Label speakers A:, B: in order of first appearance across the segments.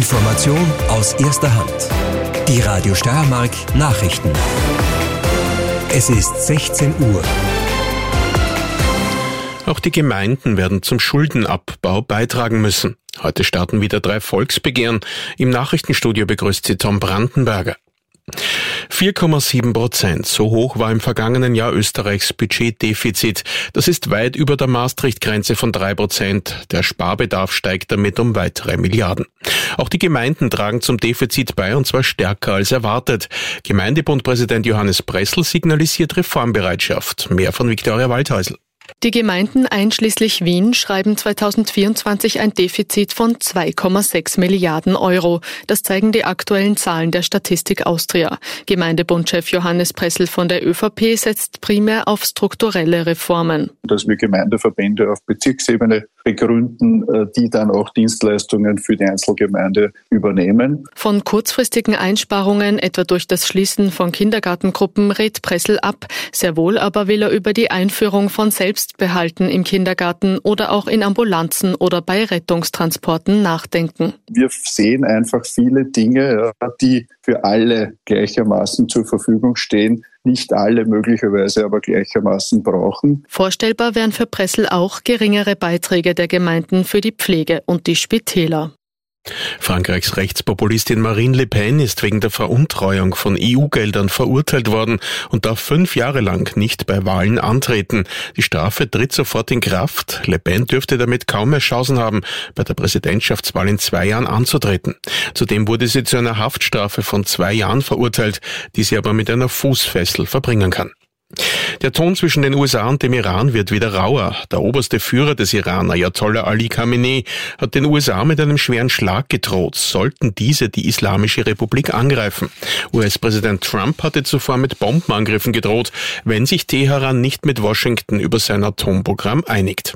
A: Information aus erster Hand. Die Radio Steiermark Nachrichten. Es ist 16 Uhr.
B: Auch die Gemeinden werden zum Schuldenabbau beitragen müssen. Heute starten wieder 3 Volksbegehren. Im Nachrichtenstudio begrüßt sie Tom Brandenberger. 4,7%. So hoch war im vergangenen Jahr Österreichs Budgetdefizit. Das ist weit über der Maastricht-Grenze von 3%. Der Sparbedarf steigt damit um weitere Milliarden. Auch die Gemeinden tragen zum Defizit bei, und zwar stärker als erwartet. Gemeindebundpräsident Johannes Pressl signalisiert Reformbereitschaft. Mehr von Viktoria Waldhäusl.
C: Die Gemeinden einschließlich Wien schreiben 2024 ein Defizit von 2,6 Milliarden Euro. Das zeigen die aktuellen Zahlen der Statistik Austria. Gemeindebundchef Johannes Pressl von der ÖVP setzt primär auf strukturelle Reformen.
D: Dass wir Gemeindeverbände auf Bezirksebene begründen, die dann auch Dienstleistungen für die Einzelgemeinde übernehmen.
C: Von kurzfristigen Einsparungen, etwa durch das Schließen von Kindergartengruppen, rät Pressl ab. Sehr wohl aber will er über die Einführung von Selbstbehalten im Kindergarten oder auch in Ambulanzen oder bei Rettungstransporten nachdenken.
D: Wir sehen einfach viele Dinge, die für alle gleichermaßen zur Verfügung stehen, nicht alle möglicherweise aber gleichermaßen brauchen.
C: Vorstellbar wären für Pressl auch geringere Beiträge der Gemeinden für die Pflege und die Spitäler.
B: Frankreichs Rechtspopulistin Marine Le Pen ist wegen der Veruntreuung von EU-Geldern verurteilt worden und darf 5 Jahre lang nicht bei Wahlen antreten. Die Strafe tritt sofort in Kraft. Le Pen dürfte damit kaum mehr Chancen haben, bei der Präsidentschaftswahl in 2 Jahren anzutreten. Zudem wurde sie zu einer Haftstrafe von 2 Jahren verurteilt, die sie aber mit einer Fußfessel verbringen kann. Der Ton zwischen den USA und dem Iran wird wieder rauer. Der oberste Führer des Iran, Ayatollah Ali Khamenei, hat den USA mit einem schweren Schlag gedroht, sollten diese die Islamische Republik angreifen. US-Präsident Trump hatte zuvor mit Bombenangriffen gedroht, wenn sich Teheran nicht mit Washington über sein Atomprogramm einigt.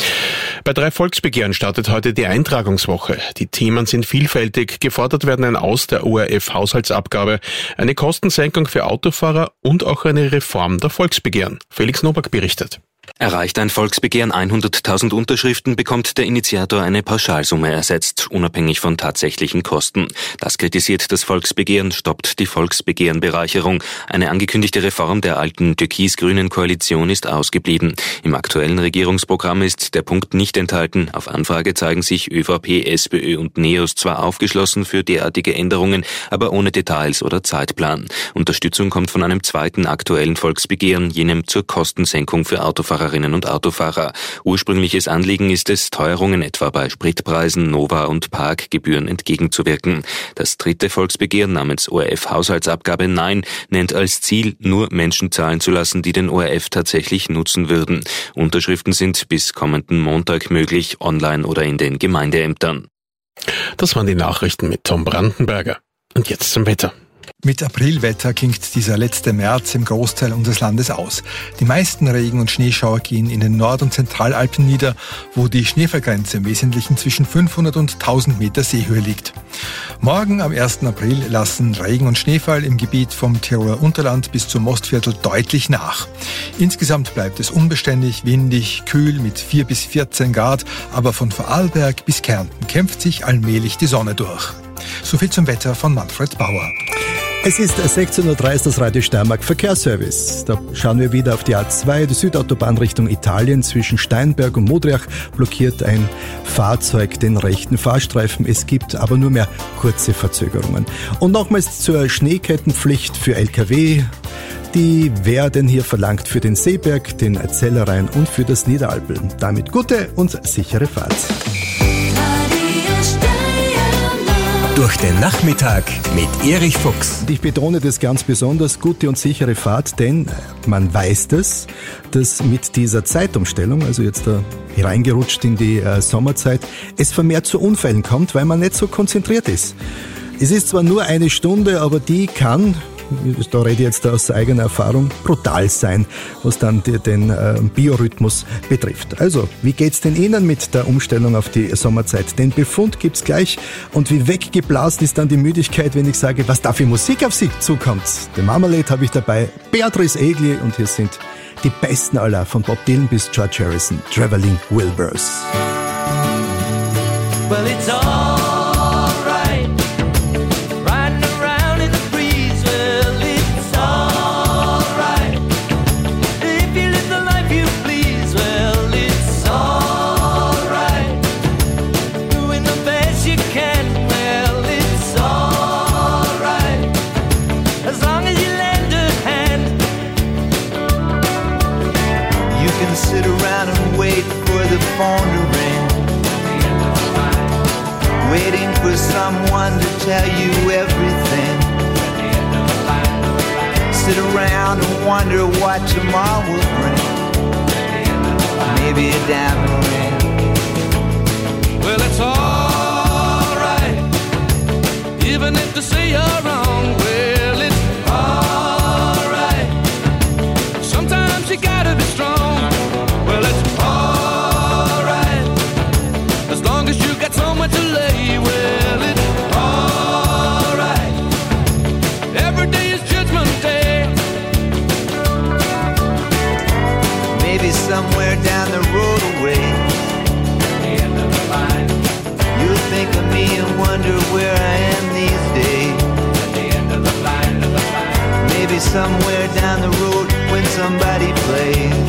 B: Bei 3 Volksbegehren startet heute die Eintragungswoche. Die Themen sind vielfältig. Gefordert werden ein Aus der ORF-Haushaltsabgabe, eine Kostensenkung für Autofahrer und auch eine Reform der Volksbegehren. Felix Nowak berichtet.
E: Erreicht ein Volksbegehren 100.000 Unterschriften, bekommt der Initiator eine Pauschalsumme ersetzt, unabhängig von tatsächlichen Kosten. Das kritisiert das Volksbegehren, stoppt die Volksbegehrenbereicherung. Eine angekündigte Reform der alten türkis-grünen Koalition ist ausgeblieben. Im aktuellen Regierungsprogramm ist der Punkt nicht enthalten. Auf Anfrage zeigen sich ÖVP, SPÖ und NEOS zwar aufgeschlossen für derartige Änderungen, aber ohne Details oder Zeitplan. Unterstützung kommt von einem zweiten aktuellen Volksbegehren, jenem zur Kostensenkung für Autofahrerinnen und Autofahrer. Ursprüngliches Anliegen ist es, Teuerungen etwa bei Spritpreisen, Nova- und Parkgebühren entgegenzuwirken. Das dritte Volksbegehren namens ORF-Haushaltsabgabe Nein nennt als Ziel, nur Menschen zahlen zu lassen, die den ORF tatsächlich nutzen würden. Unterschriften sind bis kommenden Montag möglich, online oder in den Gemeindeämtern.
B: Das waren die Nachrichten mit Tom Brandenberger. Und jetzt zum Wetter.
F: Mit Aprilwetter klingt dieser letzte März im Großteil unseres Landes aus. Die meisten Regen- und Schneeschauer gehen in den Nord- und Zentralalpen nieder, wo die Schneefallgrenze im Wesentlichen zwischen 500 und 1000 Meter Seehöhe liegt. Morgen am 1. April lassen Regen- und Schneefall im Gebiet vom Tiroler Unterland bis zum Mostviertel deutlich nach. Insgesamt bleibt es unbeständig, windig, kühl mit 4 bis 14 Grad, aber von Vorarlberg bis Kärnten kämpft sich allmählich die Sonne durch. Soviel zum Wetter von Manfred Bauer.
G: Es ist 16.30 Uhr, das Radio Steiermark Verkehrsservice. Da schauen wir wieder auf die A2, die Südautobahn Richtung Italien. Zwischen Steinberg und Modriach blockiert ein Fahrzeug den rechten Fahrstreifen. Es gibt aber nur mehr kurze Verzögerungen. Und nochmals zur Schneekettenpflicht für Lkw. Die werden hier verlangt für den Seeberg, den Zellerrhein und für das Niederalpeln. Damit gute und sichere Fahrt.
A: Durch den Nachmittag mit Erich Fuchs.
G: Und ich betone das ganz besonders, gute und sichere Fahrt, denn man weiß das, dass mit dieser Zeitumstellung, also jetzt da hereingerutscht in die Sommerzeit, es vermehrt zu Unfällen kommt, weil man nicht so konzentriert ist. Es ist zwar nur 1 Stunde, aber die kann, da rede ich jetzt aus eigener Erfahrung, brutal sein, was dann den Biorhythmus betrifft. Also, wie geht's denn Ihnen mit der Umstellung auf die Sommerzeit? Den Befund gibt's gleich. Und wie weggeblasen ist dann die Müdigkeit, wenn ich sage, was da für Musik auf Sie zukommt? The Marmalade habe ich dabei, Beatrice Egli, und hier sind die besten aller, von Bob Dylan bis George Harrison, Traveling Wilburys.
H: Well, it's all right. phone to ring, waiting for someone to tell you everything. Sit around and wonder what tomorrow will bring. Maybe a diamond ring.
I: Well, it's alright, even if they say you're wrong. Well, it's alright, sometimes you gotta be strong. Well, it's alright, as long as you got somewhere to lay. Well, it's alright, every day is Judgment Day.
H: Maybe somewhere down the road away, you'll think of me and wonder where I am these days. Maybe somewhere down the road when somebody plays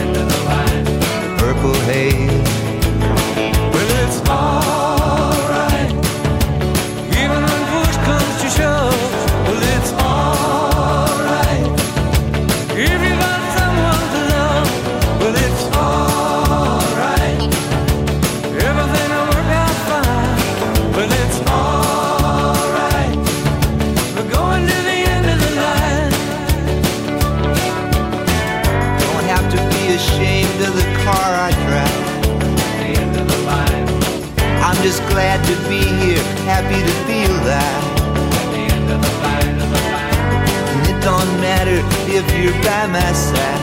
H: Purple Haze.
I: Well, it's alright, even when push comes to shove. Well, it's alright, if you got someone to love. Well, it's alright, everything will work out fine. Well, it's alright, we're going to the end of the line.
H: Don't have to be ashamed of the car I drive. I'm just glad to be here, happy to feel that. And it don't matter if you're by my side,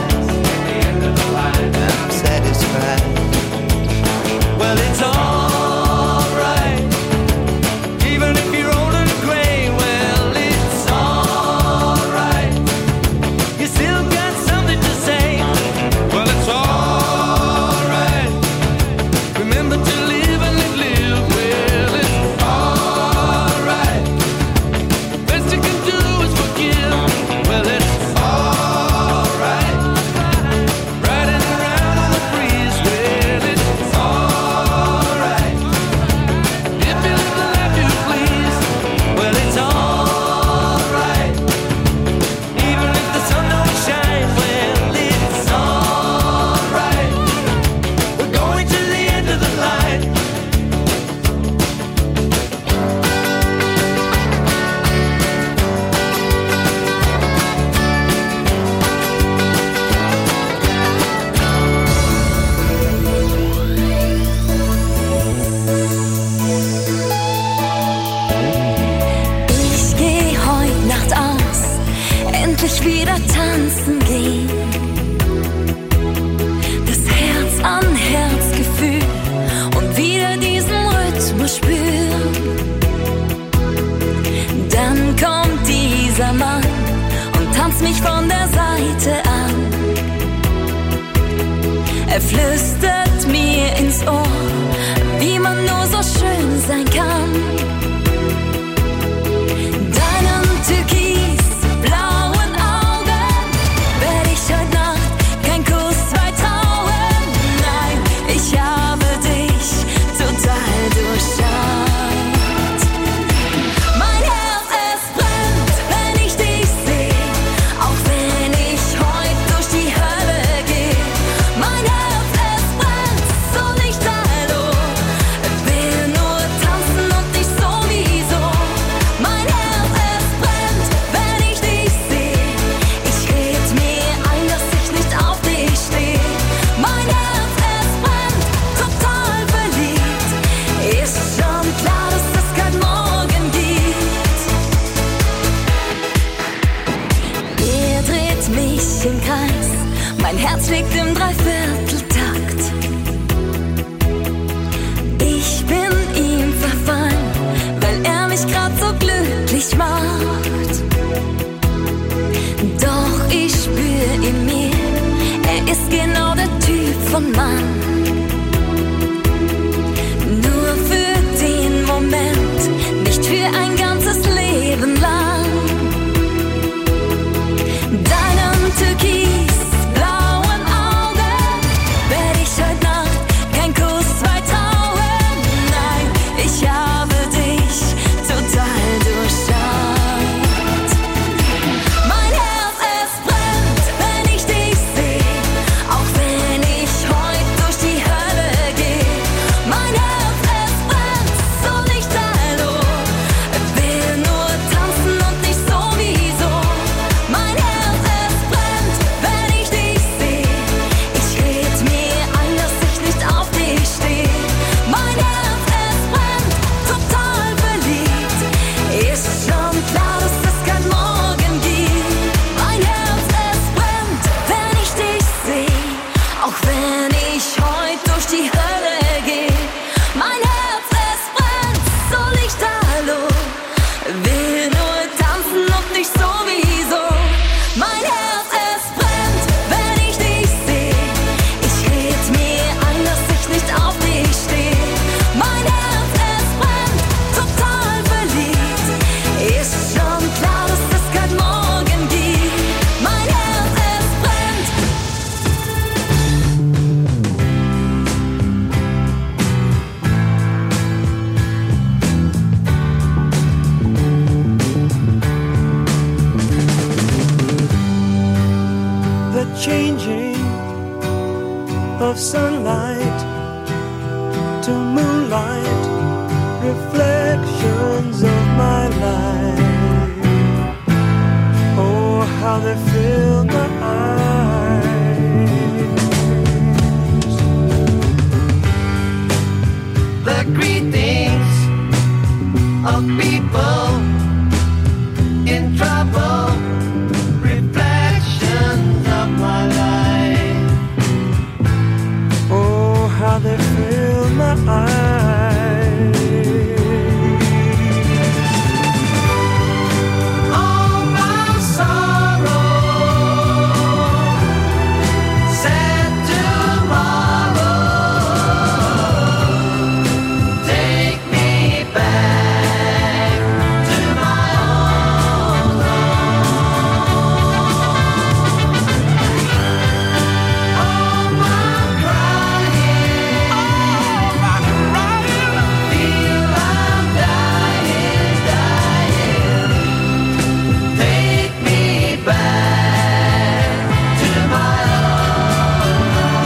H: I'm satisfied.
I: Well, it's alright, even if you're old and gray. Well, it's alright, you still got something to say. Well, it's alright, remember to live and live. Well, it's alright, the best you can do is forgive. Well, it's alright, riding around on the breeze. Well, it's alright, if you live the life you please. Well, it's alright, even if the sun don't shine. Well, it's alright, we're going to the end of the line.
J: Ich geh heut Nacht aus, endlich wieder tanzen gehen. Das Herz an Herzgefühl und wieder diesen Rhythmus spüren. Dann kommt dieser Mann und tanzt mich von der Seite an. Er flüstert mir ins Ohr, wie man nur so schön sein kann. Deinen türkisblauen Augen werd ich heut Nacht kein Kuss weit trauen. Nein, ich habe dich total durchschaut. Mein Herz, es brennt, wenn ich dich seh, auch wenn ich heut durch die Hölle geh. Mein Herz, es brennt, so nicht hallo, will nur tanzen und nicht sowieso. Mein Herz, es brennt, wenn ich dich seh, ich red mir ein, dass ich nicht auf dich steh. Mein Herz, es brennt, total verliebt, ist schon klar, dass es kein Morgen gibt. Er dreht mich im Kreis, mein Herz schlägt im Dreivierteltakt. Ich bin ihm verfallen, weil er mich grad so glücklich macht. Doch ich spür in mir, er ist genau der Typ von Mann. Nur für den Moment, nicht für ein ganzes Leben lang. Deinen türkisblauen Augen werd ich heut Nacht kein Kuss weit trauen. Nein, ich habe dich total durchschaut. Mein Herz, es brennt, wenn ich dich seh, auch wenn ich heut durch die
I: changing of sunlight to moonlight, reflections of my life. Oh, how they fill my eyes. The greetings of people in trouble, reflections of my life. Oh, how they fill my eyes. All my sorrow, sad tomorrow, take me back to my own home. All my crying, feel I'm dying, dying. Take me back to my own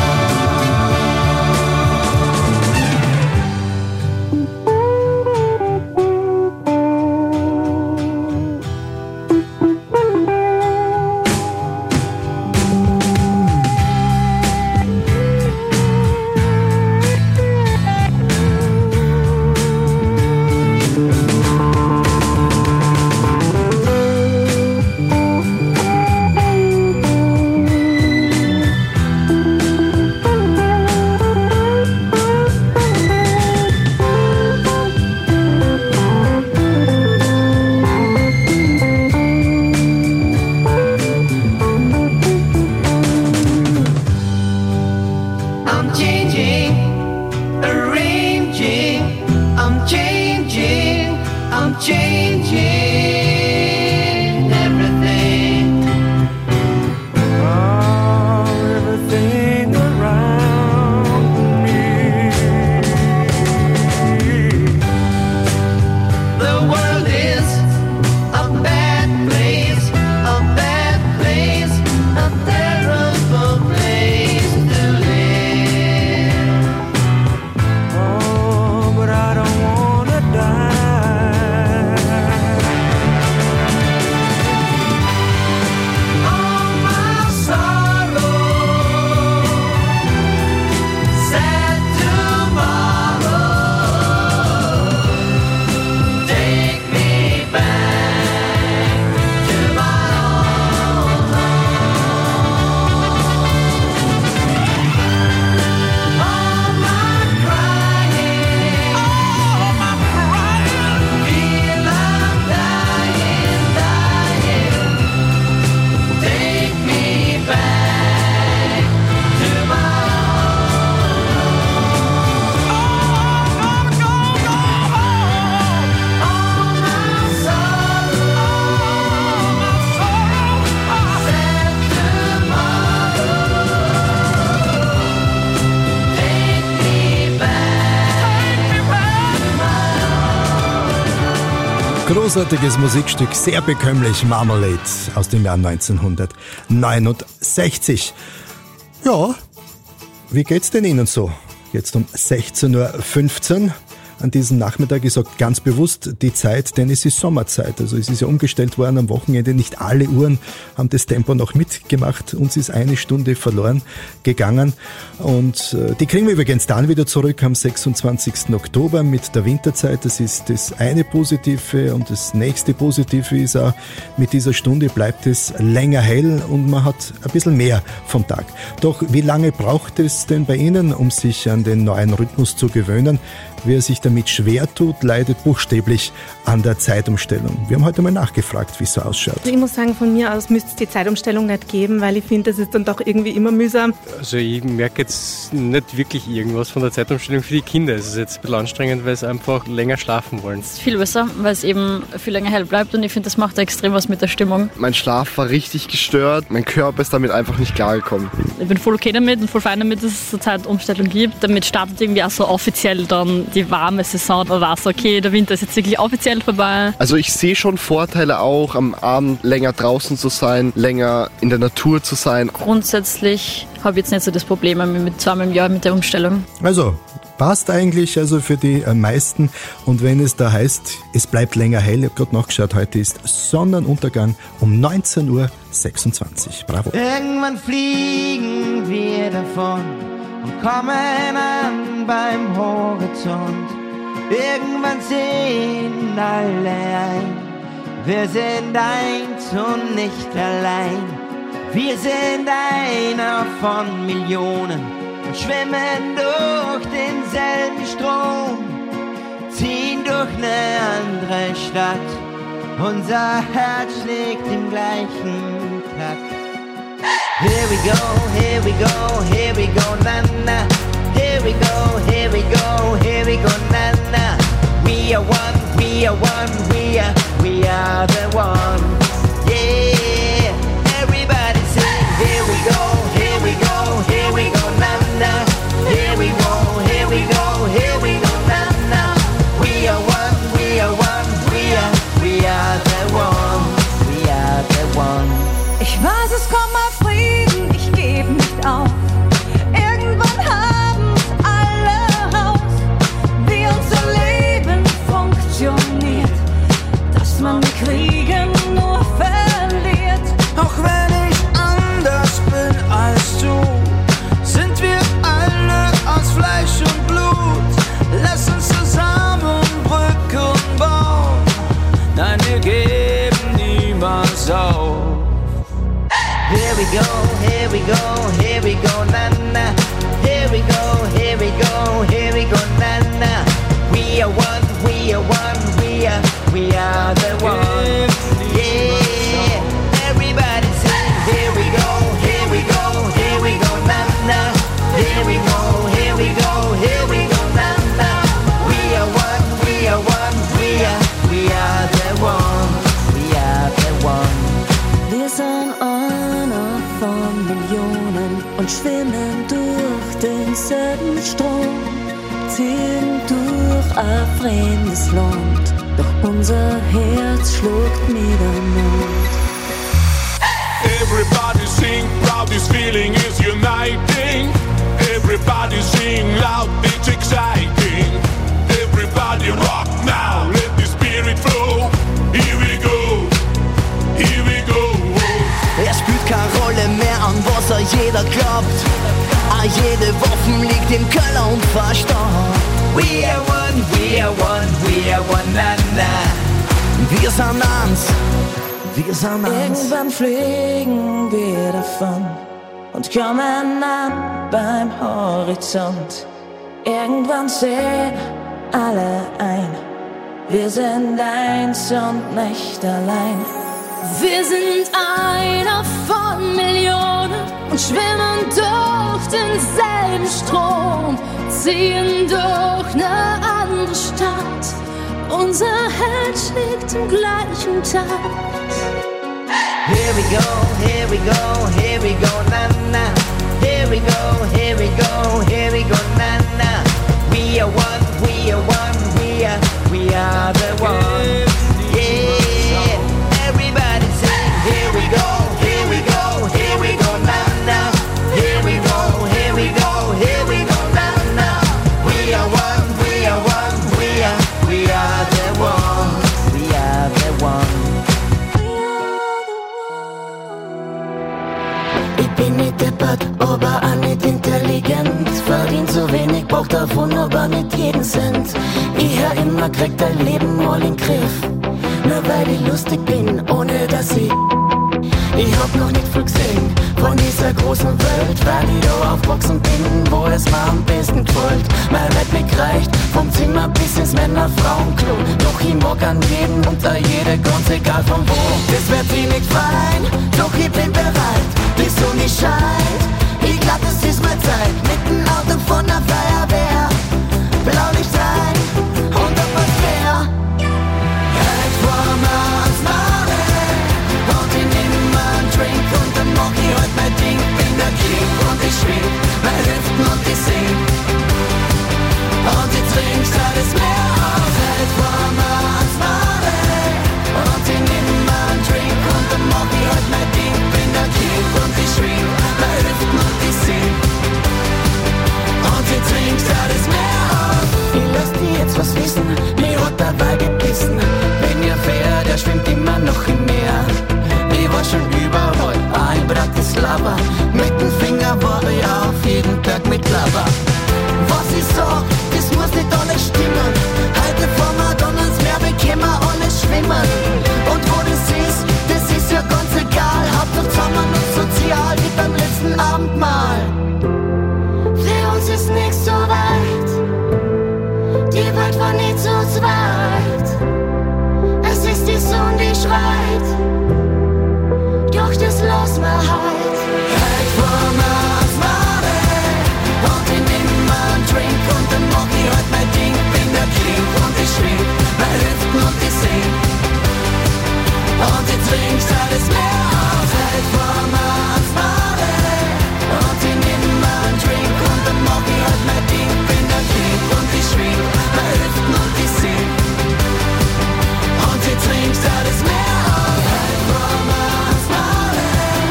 I: I'm changing, arranging, I'm changing, I'm changing everything. Oh, everything around me. The world is a bad place, a bad place, a terrible place to live. Oh, but I don't wanna die. All my sorrow, sad tomorrow, take me back to my own home. All my crying, feel I'm dying, dying. Take me back to my own home. All my sorrow, sad tomorrow, take me back to my
G: Großartiges Musikstück, sehr bekömmlich, Marmalade aus dem Jahr 1969. Ja, wie geht's denn Ihnen so? Jetzt um 16:15 Uhr an diesem Nachmittag. Ich sage ganz bewusst die Zeit, denn es ist Sommerzeit. Also es ist ja umgestellt worden am Wochenende. Nicht alle Uhren haben das Tempo noch mitgemacht. Uns ist eine Stunde verloren gegangen. Und die kriegen wir übrigens dann wieder zurück am 26. Oktober mit der Winterzeit. Das ist das eine Positive. Und das nächste Positive ist auch, mit dieser Stunde bleibt es länger hell und man hat ein bisschen mehr vom Tag. Doch wie lange braucht es denn bei Ihnen, um sich an den neuen Rhythmus zu gewöhnen? Wer sich damit schwer tut, leidet buchstäblich an der Zeitumstellung. Wir haben heute mal nachgefragt, wie es so ausschaut.
K: Ich muss sagen, von mir aus müsste es die Zeitumstellung nicht geben, weil ich finde, das ist dann doch irgendwie immer mühsam.
L: Also ich merke jetzt nicht wirklich irgendwas von der Zeitumstellung für die Kinder. Es ist jetzt ein bisschen anstrengend, weil sie einfach länger schlafen wollen.
M: Es ist viel besser, weil es eben viel länger hell bleibt und ich finde, das macht extrem was mit der Stimmung.
N: Mein Schlaf war richtig gestört, mein Körper ist damit einfach nicht klargekommen.
M: Ich bin voll okay damit und voll fein damit, dass es eine Zeitumstellung gibt. Damit startet irgendwie auch so offiziell dann die warme Saison, da war es okay, der Winter ist jetzt wirklich offiziell vorbei.
N: Also ich sehe schon Vorteile auch, am Abend länger draußen zu sein, länger in der Natur zu sein.
M: Grundsätzlich habe ich jetzt nicht so das Problem mit zweimal im Jahr mit der Umstellung.
G: Also passt eigentlich also für die meisten. Und wenn es da heißt, es bleibt länger hell, ich habe gerade nachgeschaut, heute ist Sonnenuntergang um 19:26 Uhr. Bravo.
H: Irgendwann fliegen wir davon und kommen an beim Horizont. Irgendwann sehen alle ein, wir sind eins und nicht allein. Wir sind einer von Millionen und schwimmen durch denselben Strom, ziehen durch eine andere Stadt. Unser Herz schlägt im gleichen Takt. Here we go, here we go, here we go, na na. Here we go, here we go, here we go, na na. We are one, we are one, we are the one. Yeah, everybody sing. Here we go, here we go, here we go, na na. Here we go, here we go, here we go, na na. We are one, we are one, we are the one, we are the one.
J: Ich weiß, es kommt mal Frieden, ich geb nicht auf. Irgendwann haben's alle raus, wie unser Leben funktioniert, dass man die Kriege nur verliert.
H: Auch wenn ich anders bin als du, sind wir alle aus Fleisch und Blut. Lass uns zusammen Brücken bauen, nein, wir geben niemals auf. Here we go, here we go, here we go, na na. Here we go, here we go, here we go, na na. We are one, we are one, we are the one. Yeah, everybody sing. Here we go, here we go, here we go, na na. Here we go, here we go, here we go, na na. We are one, we are one, we are the one, we are the one.
J: Wir sind einer von Millionen und schwimmen durch denselben Strom, ziehen durch ein fremdes Land, doch unser Herz schluckt Miteinander.
O: Everybody sing proud, this feeling is uniting. Everybody sing loud, it's exciting. Everybody rock now, let the spirit flow. Here we go, here we go.
H: Es spielt keine Rolle mehr, an was jeder glaubt. Jede Waffen liegt im Keller und verstaubt. We are one, we are one, we are one, na na. Wir sind eins, wir sind eins.
J: Irgendwann fliegen wir davon und kommen an beim Horizont. Irgendwann sehen alle ein, wir sind eins und nicht allein. Wir sind einer von Millionen und schwimmen durch denselben Strom, ziehen durch eine andere Stadt. Unser Herz schlägt im gleichen Takt.
H: Here we go, here we go, here we go, na na. Here we go, here we go, here we go, na na. We are one, we are one, we are the one. Yeah, everybody sing. Here we go, here we go, here we go, na na. Here we go, here we go, here we go, na na. We are one, we are one, we are the one, we are the one.
J: Ich bin nicht deppert, aber auch nicht intelligent. Verdien zu wenig, brauch davon aber nicht jeden Cent. Ich hör immer, krieg dein Leben mal in den Griff. Nur weil ich lustig bin, ohne dass ich hab noch nicht viel gesehen von dieser großen Welt, weil ich da aufgewachsen bin, wo es mir am besten gefällt. Mein Welt mich reicht, vom Zimmer bis ins Männer-Frauenklo. Doch ich mag an jeden und an jede, ganz egal von wo. Das wird sie nicht fein, doch ich bin bereit. Die Sonne scheint, ich glaub, das ist meine Zeit. Mit dem Auto von der Feuerwehr, Blaulicht sein und auf was fair. Halt vor Mars machen und ich nehm mal einen Drink und dann mach ich halt mein Ding. Bin der King und ich schwing, mein Hüften und ich sing und ich trink Wahrheit. Heute wollen wir ans Male und ich nehm einen Drink und dann mach ich halt mein Ding. Bin der King und ich schwing meine Hüften und ich sing und ich trink alles mehr auf. Heute wollen wir ans Male und ich nehm einen Drink und dann mach ich halt mein Ding. Bin der King und ich schwing meine Hüften und ich sing und ich trink alles mehr auf. Heute wollen wir ans Male.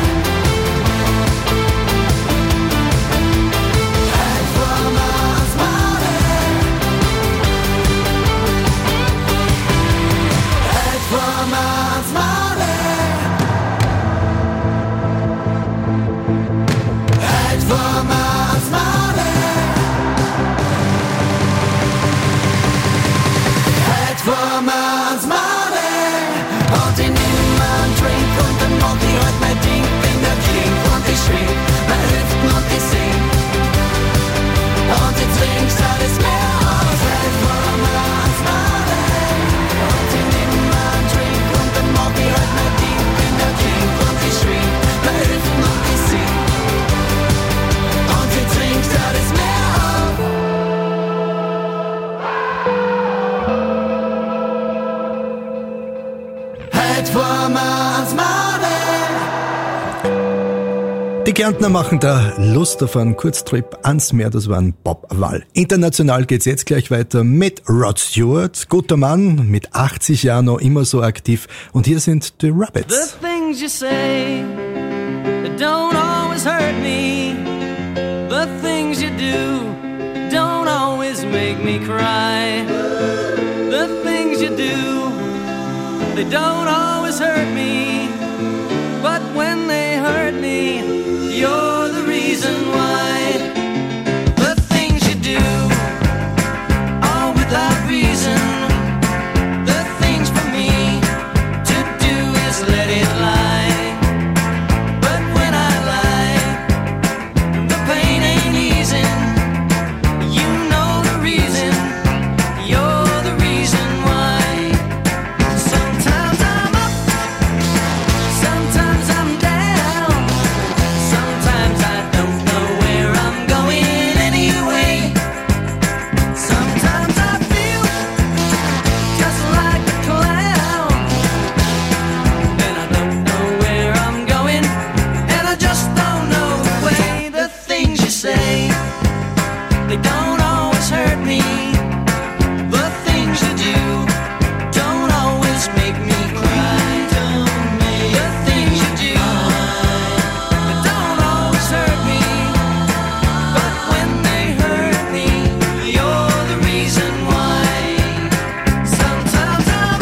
J: Heute wollen wir ans Male. Heute wollen wir ans Male. Heute wollen wir ans Male. Heute wollen wir ans Male. Und ich nehm einen Drink und dann mach ich halt mein Ding. Bin der King und ich schwing meine Hüften und ich sing und ich trink alles mehr auf. Heute wollen wir ans Male. Und ich nehm einen Drink und dann mach ich halt mein Ding. Bin der King und ich schwing meine Hüften und ich sing und ich trink alles mehr auf. Heute wollen wir ans Male.
G: Die Kärntner machen da Lust auf einen Kurztrip ans Meer, das war ein Bob Wall. International geht's jetzt gleich weiter mit Rod Stewart, guter Mann, mit 80 Jahren noch immer so aktiv. Und hier sind die Rabbits.
I: The things you say that don't always hurt me. The things you do don't always make me cry. The things you do, they don't always hurt me. But when they hurt me, you're the reason why. The things you do, all without reason. The things for me to do is let it lie. But when I lie, the pain ain't easing. You know the reason, you're the reason why. Sometimes I'm up, sometimes I'm down. Sometimes I don't know where I'm going anyway. Sometimes I feel just like a clown, and I don't know where I'm going, and I just don't know the way. The things you say, they don't always hurt me. The things you do don't always make me cry. The things you do, they don't always hurt me. But when they hurt me, you're the reason why. Sometimes I'm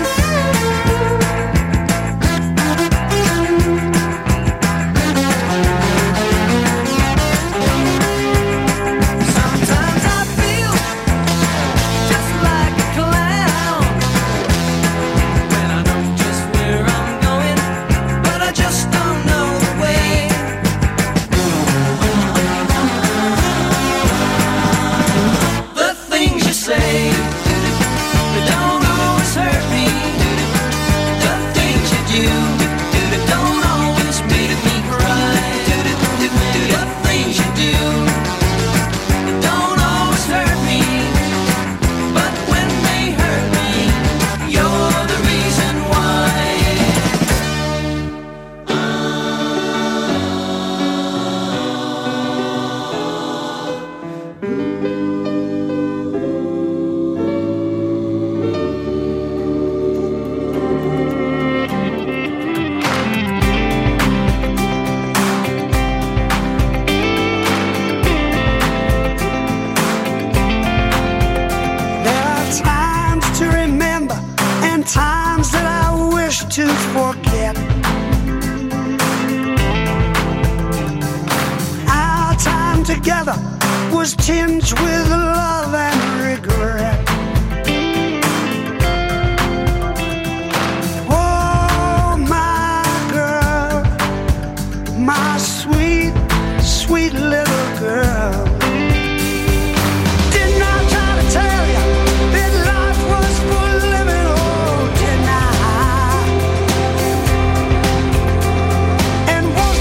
I: sometimes I feel just like a clown, and I know just where I'm going, but I just don't know the way. The things you say, they don't always hurt me. The things you do, they don't always make me cry. The things you do, they don't always hurt me. But when they hurt me, you're the reason why.
P: There are times to remember and times that I wish to forget. Our time together was tinged with love and regret. Oh, my girl, my sweet, sweet little girl. Didn't I try to tell you that life was for living? Oh, didn't I? And was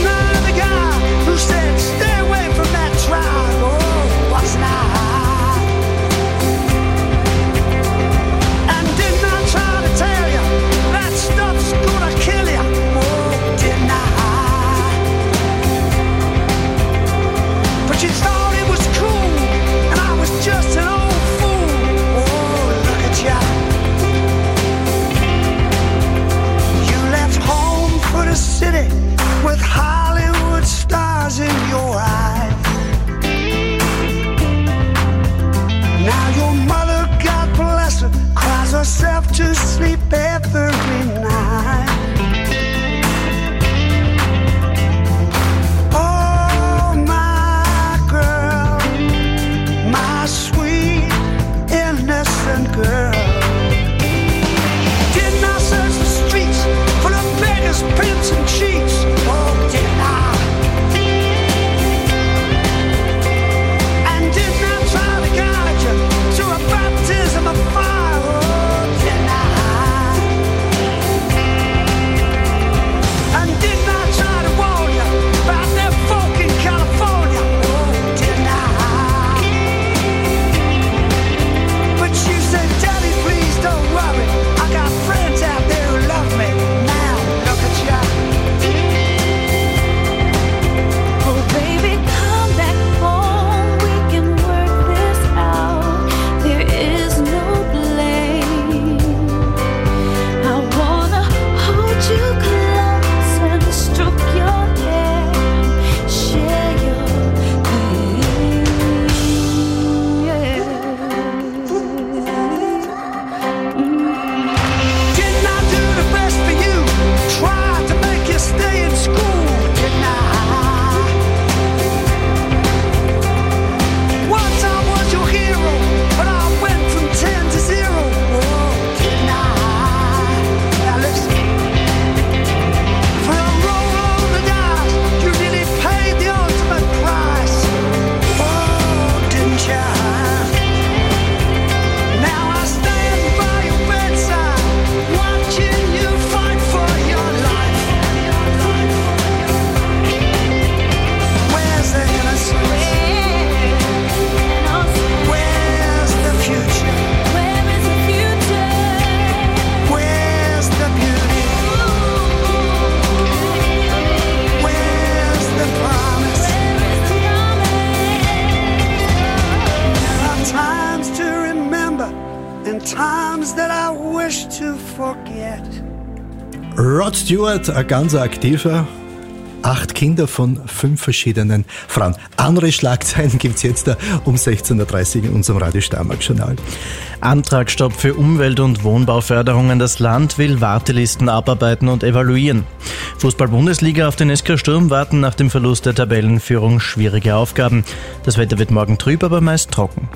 P: get.
G: Rod Stewart, ein ganz aktiver, 8 Kinder von 5 verschiedenen Frauen. Andere Schlagzeilen gibt's jetzt um 16.30 Uhr in unserem Radio Steiermark-Journal.
Q: Antragsstopp für Umwelt- und Wohnbauförderungen. Das Land will Wartelisten abarbeiten und evaluieren. Fußball-Bundesliga, auf den SK Sturm warten nach dem Verlust der Tabellenführung schwierige Aufgaben. Das Wetter wird morgen trüb, aber meist trocken.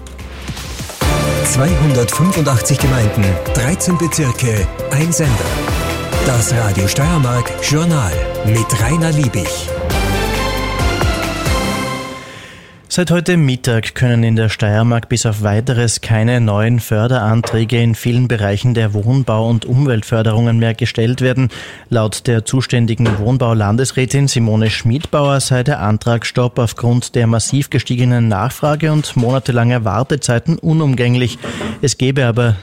A: 285 Gemeinden, 13 Bezirke, ein Sender. Das Radio Steiermark Journal mit Rainer Liebig.
Q: Seit heute Mittag können in der Steiermark bis auf Weiteres keine neuen Förderanträge in vielen Bereichen der Wohnbau- und Umweltförderungen mehr gestellt werden. Laut der zuständigen Wohnbau-Landesrätin Simone Schmidbauer sei der Antragsstopp aufgrund der massiv gestiegenen Nachfrage und monatelanger Wartezeiten unumgänglich. Es gehe aber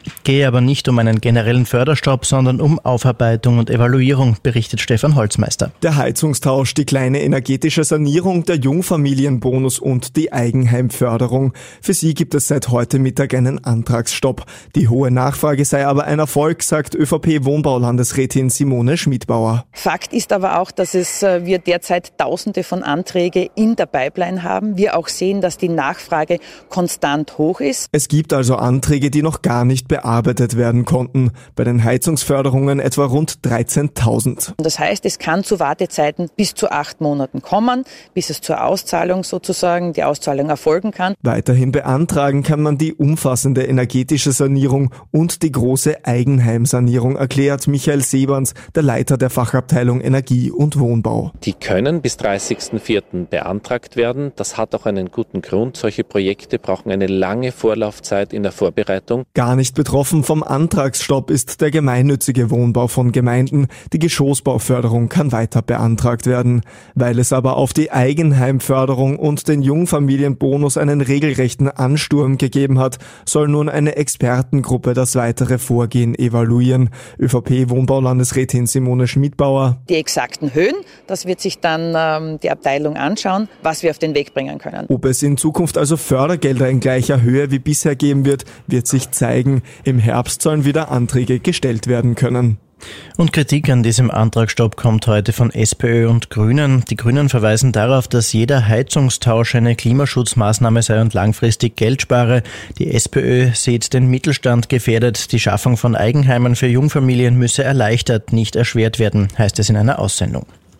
Q: nicht um einen generellen Förderstopp, sondern um Aufarbeitung und Evaluierung, berichtet Stefan Holzmeister.
R: Der Heizungstausch, die kleine energetische Sanierung, der Jungfamilienbonus und die Eigenheimförderung. Für sie gibt es seit heute Mittag einen Antragsstopp. Die hohe Nachfrage sei aber ein Erfolg, sagt ÖVP-Wohnbaulandesrätin Simone Schmidbauer.
S: Fakt ist aber auch, dass wir derzeit Tausende von Anträgen in der Pipeline haben. Wir auch sehen, dass die Nachfrage konstant hoch ist.
R: Es gibt also Anträge, die noch gar nicht bearbeitet werden konnten. Bei den Heizungsförderungen etwa rund 13.000.
S: Das heißt, es kann zu Wartezeiten bis zu 8 Monaten kommen, bis es zur Auszahlung sozusagen die Auszahlung erfolgen kann.
R: Weiterhin beantragen kann man die umfassende energetische Sanierung und die große Eigenheimsanierung, erklärt Michael Seberns, der Leiter der Fachabteilung Energie und Wohnbau.
T: Die können bis 30.04. beantragt werden. Das hat auch einen guten Grund. Solche Projekte brauchen eine lange Vorlaufzeit in der Vorbereitung.
R: Gar nicht betroffen vom Antragsstopp ist der gemeinnützige Wohnbau von Gemeinden. Die Geschossbauförderung kann weiter beantragt werden. Weil es aber auf die Eigenheimförderung und den Jungfamilienbonus einen regelrechten Ansturm gegeben hat, soll nun eine Expertengruppe das weitere Vorgehen evaluieren. ÖVP-Wohnbaulandesrätin Simone Schmidbauer.
S: Die exakten Höhen, das wird sich dann die Abteilung anschauen, was wir auf den Weg bringen können.
R: Ob es in Zukunft also Fördergelder in gleicher Höhe wie bisher geben wird, wird sich zeigen. Im Herbst sollen wieder Anträge gestellt werden können.
Q: Und Kritik an diesem Antragsstopp kommt heute von SPÖ und Grünen. Die Grünen verweisen darauf, dass jeder Heizungstausch eine Klimaschutzmaßnahme sei und langfristig Geld spare. Die SPÖ sieht den Mittelstand gefährdet. Die Schaffung von Eigenheimen für Jungfamilien müsse erleichtert, nicht erschwert werden, heißt es in einer Aussendung.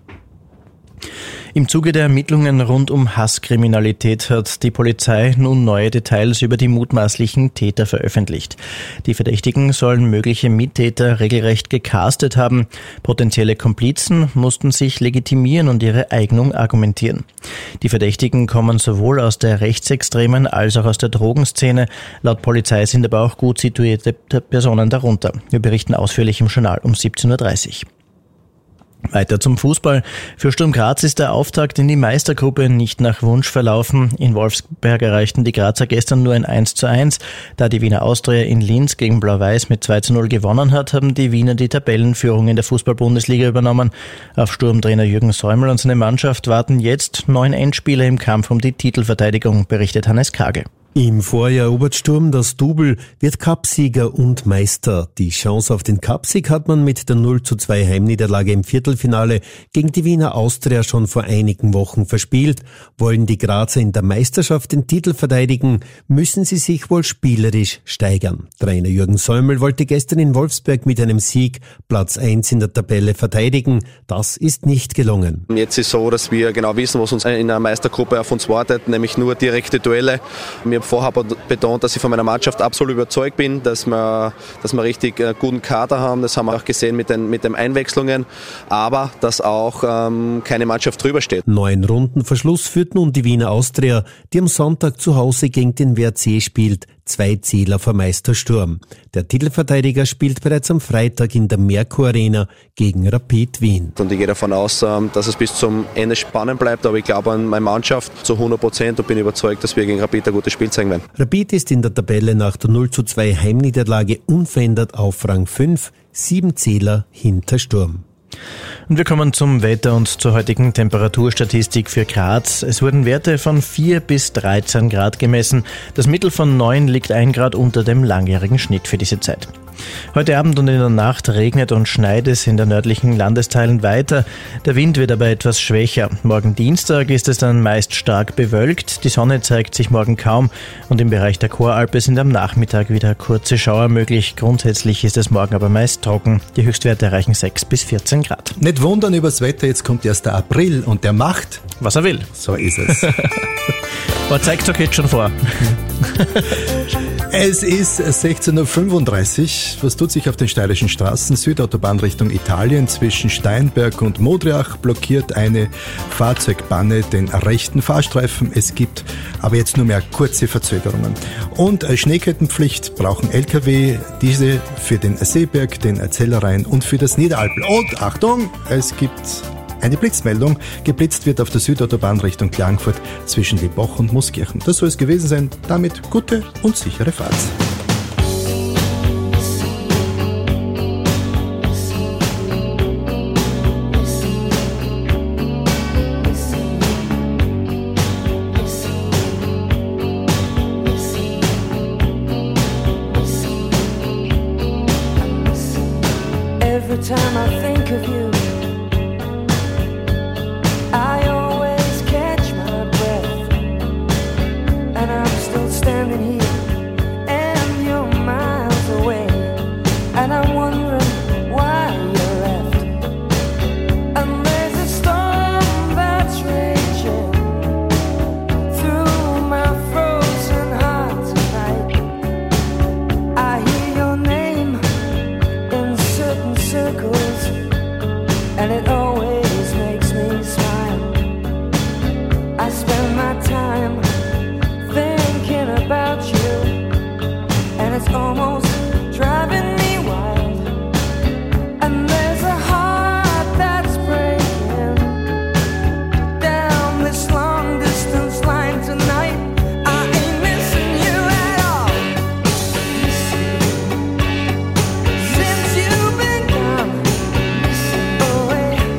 Q: Im Zuge der Ermittlungen rund um Hasskriminalität hat die Polizei nun neue Details über die mutmaßlichen Täter veröffentlicht. Die Verdächtigen sollen mögliche Mittäter regelrecht gecastet haben. Potenzielle Komplizen mussten sich legitimieren und ihre Eignung argumentieren. Die Verdächtigen kommen sowohl aus der rechtsextremen als auch aus der Drogenszene. Laut Polizei sind aber auch gut situierte Personen darunter. Wir berichten ausführlich im Journal um 17.30 Uhr. Weiter zum Fußball. Für Sturm Graz ist der Auftakt in die Meistergruppe nicht nach Wunsch verlaufen. In Wolfsberg erreichten die Grazer gestern nur ein 1:1. Da die Wiener Austria in Linz gegen Blau-Weiß mit 2:0 gewonnen hat, haben die Wiener die Tabellenführung in der Fußball-Bundesliga übernommen. Auf Sturmtrainer Jürgen Säumel und seine Mannschaft warten jetzt 9 Endspiele im Kampf um die Titelverteidigung, berichtet Hannes Kagel.
U: Im Vorjahr erobert Sturm das Double, wird Cupsieger und Meister. Die Chance auf den Cupsieg hat man mit der 0:2 Heimniederlage im Viertelfinale gegen die Wiener Austria schon vor einigen Wochen verspielt. Wollen die Grazer in der Meisterschaft den Titel verteidigen, müssen sie sich wohl spielerisch steigern. Trainer Jürgen Säumel wollte gestern in Wolfsberg mit einem Sieg Platz 1 in der Tabelle verteidigen. Das ist nicht gelungen.
V: Jetzt ist so, dass wir genau wissen, was uns in der Meistergruppe auf uns wartet, nämlich nur direkte Duelle. Wir haben vorher betont, dass ich von meiner Mannschaft absolut überzeugt bin, dass wir richtig guten Kader haben. Das haben wir auch gesehen mit den Einwechslungen. Aber dass auch keine Mannschaft drüber steht.
U: 9 Runden Verschluss führt nun die Wiener Austria, die am Sonntag zu Hause gegen den WRC spielt. 2 Zähler vor Meister Sturm. Der Titelverteidiger spielt bereits am Freitag in der Merkur Arena gegen Rapid Wien.
V: Und ich gehe davon aus, dass es bis zum Ende spannend bleibt. Aber ich glaube an meine Mannschaft zu 100% und bin überzeugt, dass wir gegen Rapid ein gutes Spiel zeigen werden.
U: Rapid ist in der Tabelle nach der 0:2 Heimniederlage unverändert auf Rang 5, 7 Zähler hinter Sturm.
Q: Und wir kommen zum Wetter und zur heutigen Temperaturstatistik für Graz. Es wurden Werte von 4 bis 13 Grad gemessen. Das Mittel von 9 liegt 1 Grad unter dem langjährigen Schnitt für diese Zeit. Heute Abend und in der Nacht regnet und schneit es in den nördlichen Landesteilen weiter. Der Wind wird aber etwas schwächer. Morgen Dienstag ist es dann meist stark bewölkt. Die Sonne zeigt sich morgen kaum und im Bereich der Choralpe sind am Nachmittag wieder kurze Schauer möglich. Grundsätzlich ist es morgen aber meist trocken. Die Höchstwerte erreichen 6 bis 14 Grad.
G: Nicht wundern übers Wetter, jetzt kommt erst der April und der macht,
Q: was er will.
G: So ist es.
Q: Aber zeig's doch jetzt schon vor.
G: Es ist 16.35 Uhr. Was tut sich auf den steirischen Straßen? Südautobahn Richtung Italien zwischen Steinberg und Modriach blockiert eine Fahrzeugpanne den rechten Fahrstreifen. Es gibt aber jetzt nur mehr kurze Verzögerungen. Und Schneekettenpflicht brauchen LKW, diese für den Seeberg, den Zellerrhein und für das Niederalpen. Und Achtung, es gibt eine Blitzmeldung. Geblitzt wird auf der Südautobahn Richtung Klagenfurt zwischen Liebach und Mooskirchen. Das soll es gewesen sein. Damit gute und sichere Fahrt.
H: Every time I think of you, I always catch my breath, and I'm still standing here, and you're miles away, and I'm wondering why you left. And there's a storm that's raging through my frozen heart tonight. I hear your name in certain circles, and it always makes me smile. I spend my time thinking about you, and it's almost driving me wild. And there's a heart that's breaking down this long distance line tonight. I ain't missing you at all. Since you've been gone away.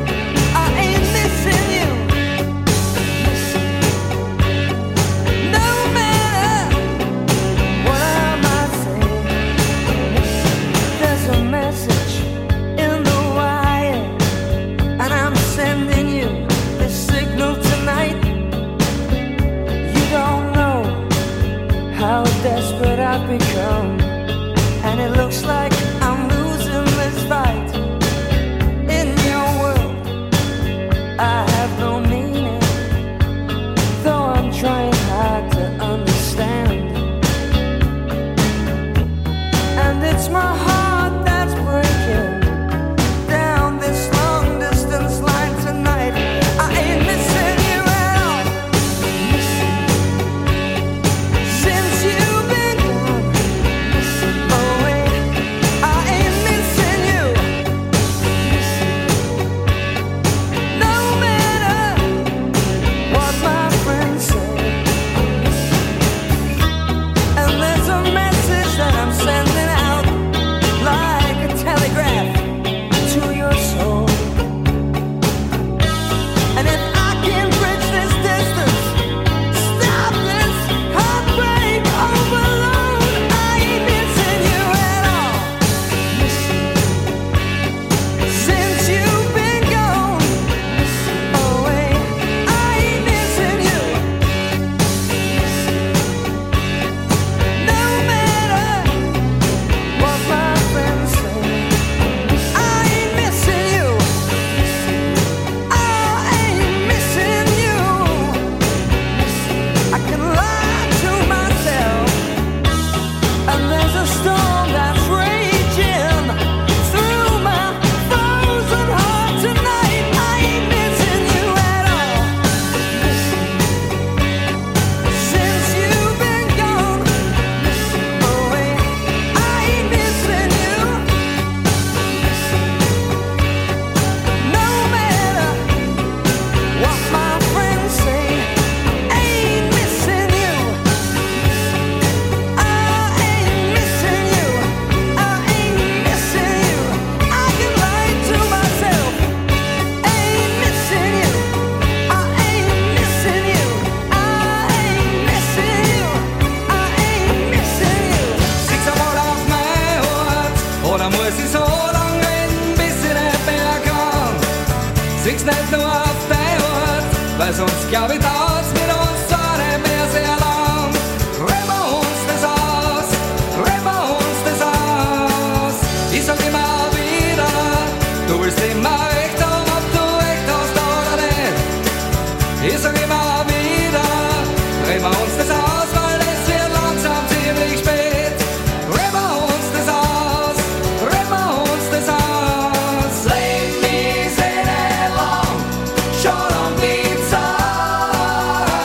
I: nicht nur auf dein Wort, weil sonst glaub ich dauert's mit uns zwar nicht mehr sehr lang. Reden wir uns das aus, reden wir uns das aus. Ich sag immer wieder, du willst immer recht haben, ob du recht hast oder nicht. Ich sag immer wieder, reden wir uns das aus, weil es wird langsam ziemlich spät. Reden wir uns das aus, reden wir uns das aus. Leben ist nicht lang, schon um die Zeit.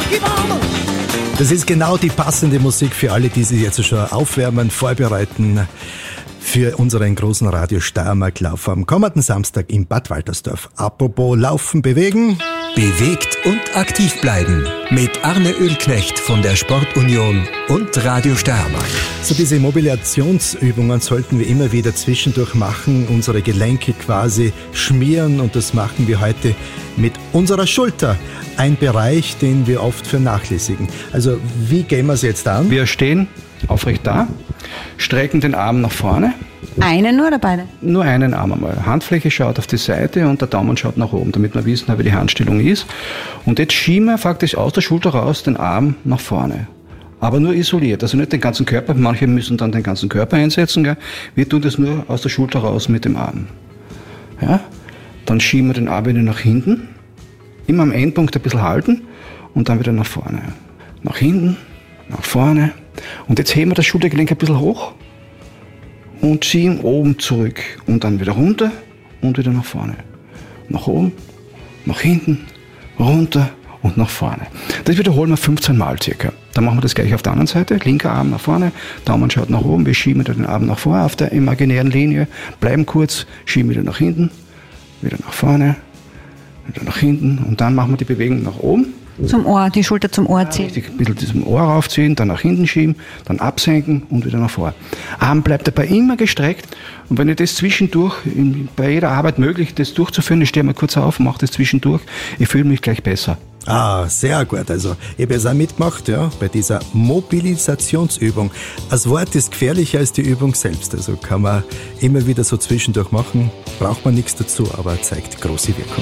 G: Das ist genau die passende Musik für alle, die sich jetzt schon aufwärmen, vorbereiten für unseren großen Radio Steiermark-Lauf am kommenden Samstag in Bad Waltersdorf. Apropos Laufen, Bewegen.
A: Bewegt und aktiv bleiben mit Arne Ölknecht von der Sportunion und Radio Steiermark.
G: So diese Mobilisationsübungen sollten wir immer wieder zwischendurch machen, unsere Gelenke quasi schmieren und das machen wir heute mit unserer Schulter. Ein Bereich, den wir oft vernachlässigen. Also wie gehen wir es jetzt an?
C: Wir stehen aufrecht da, strecken den Arm nach vorne.
D: Einen oder beide?
C: Nur einen Arm einmal. Handfläche schaut auf die Seite und der Daumen schaut nach oben, damit wir wissen, wie die Handstellung ist. Und jetzt schieben wir faktisch aus der Schulter raus den Arm nach vorne. Aber nur isoliert, also nicht den ganzen Körper. Manche müssen dann den ganzen Körper einsetzen. Gell? Wir tun das nur aus der Schulter raus mit dem Arm. Ja? Dann schieben wir den Arm wieder nach hinten. Immer am Endpunkt ein bisschen halten und dann wieder nach vorne. Nach hinten, nach vorne. Und jetzt heben wir das Schultergelenk ein bisschen hoch und ziehen oben zurück und dann wieder runter und wieder nach vorne. Nach oben, nach hinten, runter und nach vorne. Das wiederholen wir 15 Mal circa. Dann machen wir das gleich auf der anderen Seite. Linker Arm nach vorne, Daumen schaut nach oben, wir schieben wieder den Arm nach vorne auf der imaginären Linie, bleiben kurz, schieben wieder nach hinten, wieder nach vorne, wieder nach hinten und dann machen wir die Bewegung nach oben.
D: Zum Ohr, die Schulter zum Ohr ziehen.
C: Richtig, ein bisschen zum Ohr raufziehen, dann nach hinten schieben, dann absenken und wieder nach vor. Arm bleibt dabei immer gestreckt und wenn ihr das zwischendurch, bei jeder Arbeit möglich, das durchzuführen, ich stehe mal kurz auf, mache das zwischendurch, ich fühle mich gleich besser.
G: Ah, sehr gut. Also, ich habe es auch mitgemacht, ja, bei dieser Mobilisationsübung. Das Wort ist gefährlicher als die Übung selbst. Also kann man immer wieder so zwischendurch machen, braucht man nichts dazu, aber zeigt große Wirkung.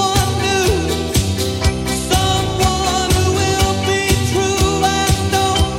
I: Someone who will be true and know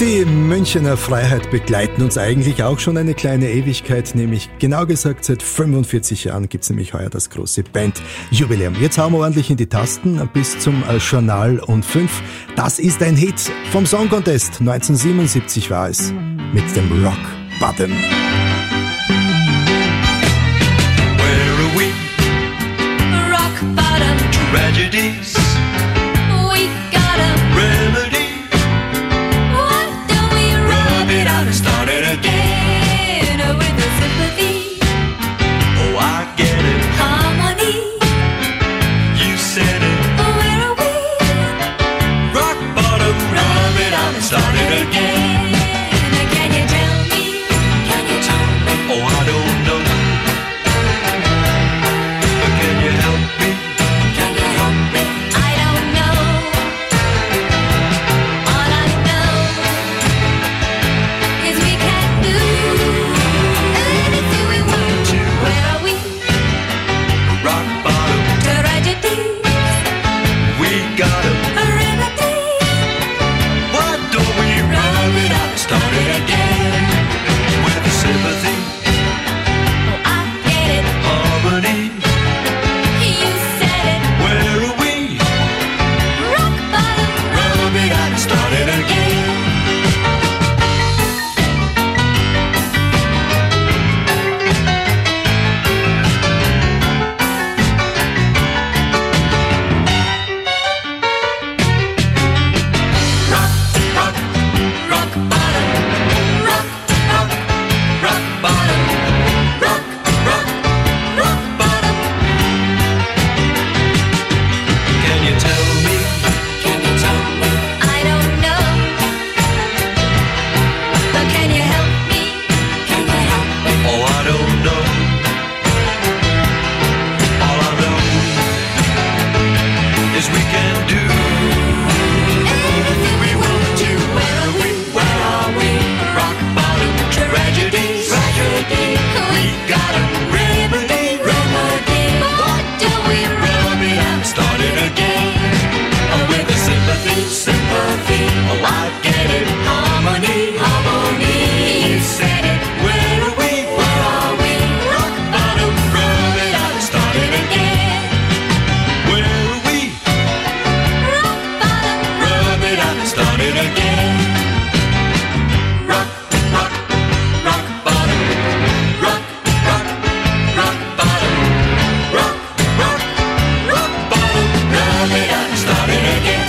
G: Die Münchener Freiheit begleiten uns eigentlich auch schon eine kleine Ewigkeit, nämlich genau gesagt seit 45 Jahren gibt es nämlich heuer das große Bandjubiläum. Jetzt hauen wir ordentlich in die Tasten bis zum Journal und 5. Das ist ein Hit vom Song Contest. 1977 war es mit dem Rock Bottom.
I: Where are we?
J: Rock bottom,
I: Tragedies.
J: we got a
I: Remedy.
J: Why don't we rub it out and
I: Start it again.
J: with a sympathy,
I: Oh, I get it.
J: harmony?
I: You said it.
J: Where are we?
I: Rock bottom. Rub it out and start it again.
J: Can you tell me? Can you tell me?
I: Oh, I don't know. But can you help me?
J: Can you help me? I don't know. All I know is we can do anything we want to. Where are we?
I: Rock bottom.
J: Tragedy,
I: We got it.
J: a remedy.
I: Why don't we rub it out and start it again? With sympathy,
J: I get it.
I: harmony.
J: You said it.
I: Where are we?
J: Rock bottom.
I: Rub it out and start it again. Rock, rock, rock bottom. Rock, rock, rock bottom. Rock, rock, rock bottom. Can you tell me?
J: Can you tell me? I don't know. But can you help me? Can you help me?
I: Oh, I don't know. All I know is we can do anything we want to. Where are we? Where are we? Rock bottom. Tragedies.
J: Tragedy.
I: We got a remedy.
J: Remedy. Why don't we
I: Rub it out and start it again. Oh, with a sympathy. Sympathy. Oh, I get it. Harmony. Harmony. You said it. Where are we? Where are we? Rock bottom. Rub it out and start it again. Where are we?
J: rock bottom?
I: Rub it out and start it again. Rock, rock, rock bottom. Rock, rock, rock bottom. Rock, rock, rock bottom. Rub it out and start it again.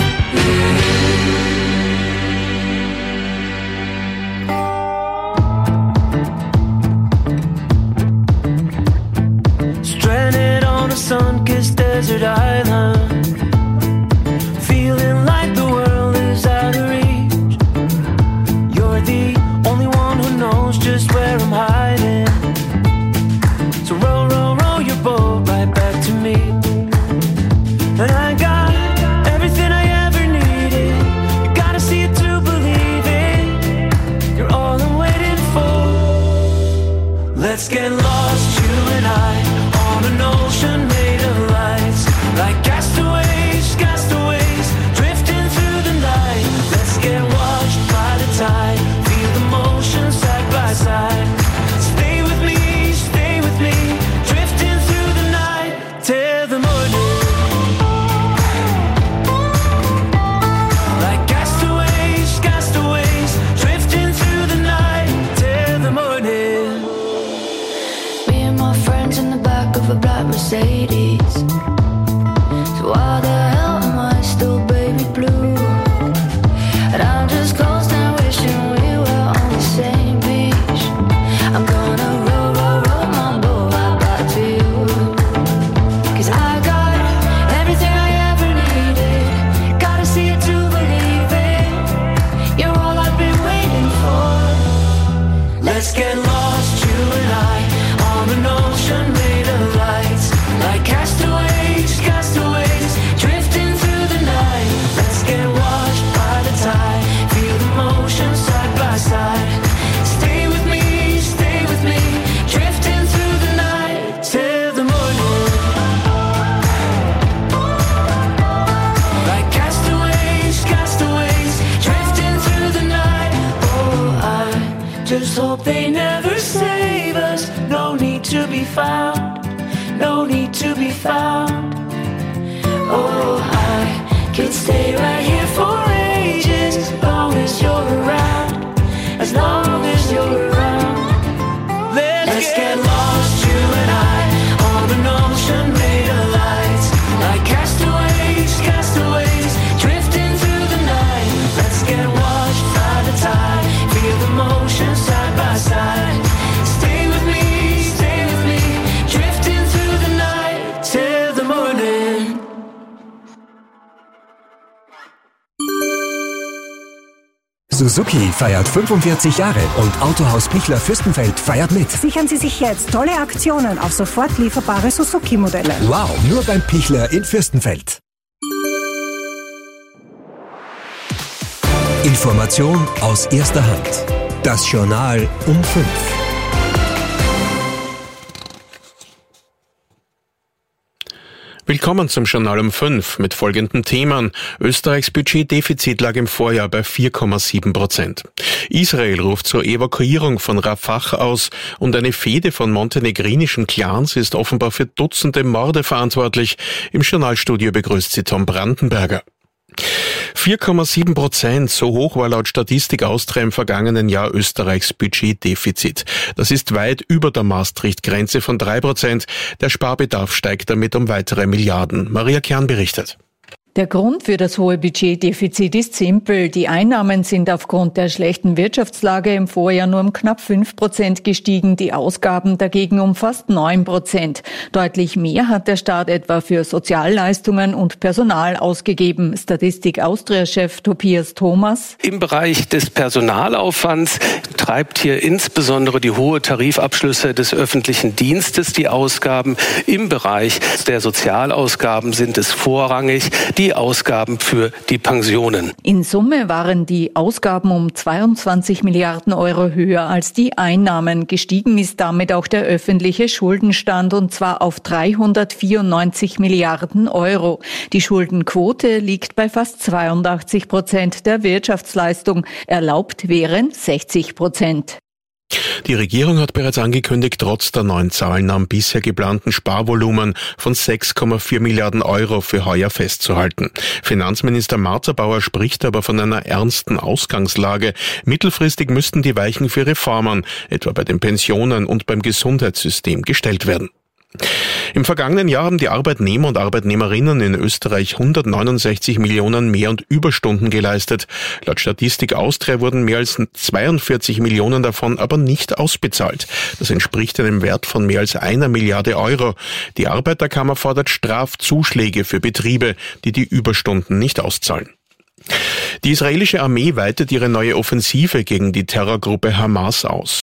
H: Stranded on a sun-kissed desert island, feeling like the world is out of reach.
I: just hope they never save us. No need to be found, no need to be found. Oh, I could stay right here for ages, as long as you're around, as long as you're around. Let's get lost, you and I, on an ocean made of lights, like castaways, castaways, drifting through the night. Let's get washed by the tide, feel the motion side by side. Stay with me, drifting through the night till the morning.
A: Suzuki feiert 45 Jahre und Autohaus Pichler Fürstenfeld feiert mit.
B: Sichern Sie sich jetzt tolle Aktionen auf sofort lieferbare Suzuki-Modelle.
A: Wow, nur beim Pichler in Fürstenfeld. Information aus erster Hand. Das Journal um 5.
E: Willkommen zum Journal um 5 mit folgenden Themen. Österreichs Budgetdefizit lag im Vorjahr bei 4,7%. Israel ruft zur Evakuierung von Rafah aus und eine Fehde von montenegrinischen Clans ist offenbar für Dutzende Morde verantwortlich. Im Journalstudio begrüßt sie Tom Brandenberger. 4,7%, so hoch war laut Statistik Austria im vergangenen Jahr Österreichs Budgetdefizit. Das ist weit über der Maastricht-Grenze von 3%. Der Sparbedarf steigt damit um weitere Milliarden. Maria Kern berichtet.
W: Der Grund für das hohe Budgetdefizit ist simpel. Die Einnahmen sind aufgrund der schlechten Wirtschaftslage im Vorjahr nur um knapp 5% gestiegen, die Ausgaben dagegen um fast 9%. Deutlich mehr hat der Staat etwa für Sozialleistungen und Personal ausgegeben. Statistik Austria-Chef Tobias Thomas.
X: Im Bereich des Personalaufwands treibt hier insbesondere die hohe Tarifabschlüsse des öffentlichen Dienstes die Ausgaben. Im Bereich der Sozialausgaben sind es vorrangig die Ausgaben für die Pensionen.
W: In Summe waren die Ausgaben um 22 Milliarden Euro höher als die Einnahmen. Gestiegen ist damit auch der öffentliche Schuldenstand und zwar auf 394 Milliarden Euro. Die Schuldenquote liegt bei fast 82% der Wirtschaftsleistung. Erlaubt wären 60%.
E: Die Regierung hat bereits angekündigt, trotz der neuen Zahlen am bisher geplanten Sparvolumen von 6,4 Milliarden Euro für heuer festzuhalten. Finanzminister Martha Bauer spricht aber von einer ernsten Ausgangslage. Mittelfristig müssten die Weichen für Reformen, etwa bei den Pensionen und beim Gesundheitssystem, gestellt werden. Im vergangenen Jahr haben die Arbeitnehmer und Arbeitnehmerinnen in Österreich 169 Millionen Mehr- und Überstunden geleistet. Laut Statistik Austria wurden mehr als 42 Millionen davon aber nicht ausbezahlt. Das entspricht einem Wert von mehr als 1 Milliarde Euro. Die Arbeiterkammer fordert Strafzuschläge für Betriebe, die die Überstunden nicht auszahlen. Die israelische Armee weitet ihre neue Offensive gegen die Terrorgruppe Hamas aus.